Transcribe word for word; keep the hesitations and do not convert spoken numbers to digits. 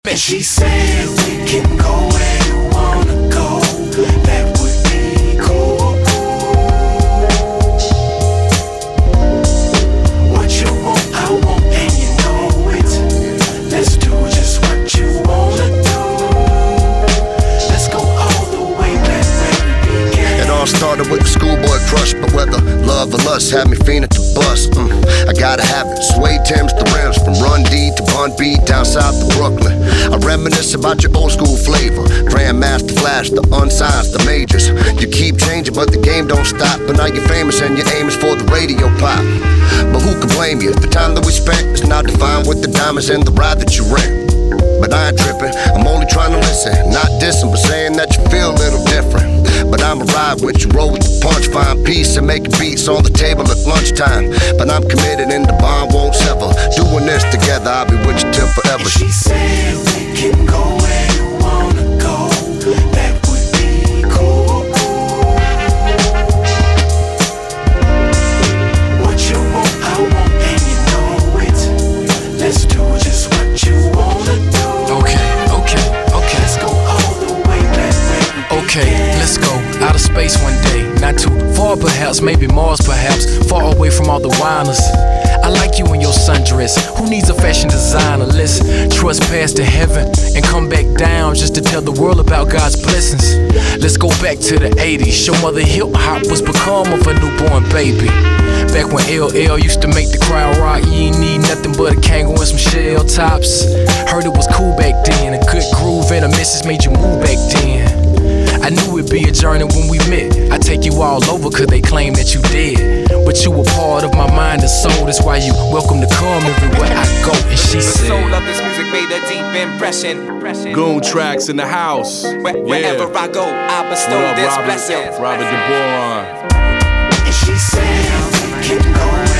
And she said we can go where you wanna go. That would be cool. What you want, I want, and you know it. Let's do just what you wanna do. Let's go all the way back where we began. It all started with a schoolboy crush, but whether love or lust had me fiending to bust. Mm, I gotta have it. Suede Timbs to rims, from Run D to Bun B, down south to Brooklyn. I reminisce about your old school flavor. Grandmaster Flash, the unsigned, the majors. You keep changing, but the game don't stop. But now you're famous and your aim is for the radio pop. But who can blame you? The time that we spent is now defined with the diamonds and the ride that you rent. But I ain't tripping, I'm only trying to listen. Not dissing, but saying that you feel a little different. But I'ma ride with you, roll with the punch, find peace and making beats on the table at lunchtime. But I'm committed and the bond won't sever. Doing this together, I'll be with you till forever. And she said we can go where you wanna go. That would be cool. What you want, I want, and you know it. Let's do just what you wanna do. Okay, okay, okay. Let's go all the way back where we Okay, began. let's go out of space one day. Not too far perhaps, maybe Mars perhaps. Far away from all the whiners. I like you in your sundress. Who needs a fashion designer? Let's trust past to heaven and come back down just to tell the world about God's blessings. Let's go back to the eighties. Show mother hip hop was become of a newborn baby. Back when L L used to make the crowd rock. You ain't need nothing but a Kangol and some shell tops. Heard it was cool back then. A good groove and a message made you move back then. I knew it'd be a journey when we met. I take you all over cause they claim that you did. But you were part of my mind and soul. That's why you welcome to come everywhere I go. And she The said, soul of this music made a deep impression. Goon Tracks in the house. Where, wherever Yeah. I go, I bestow What up, this Robert? blessing. Robert DeBoron. And she said we can go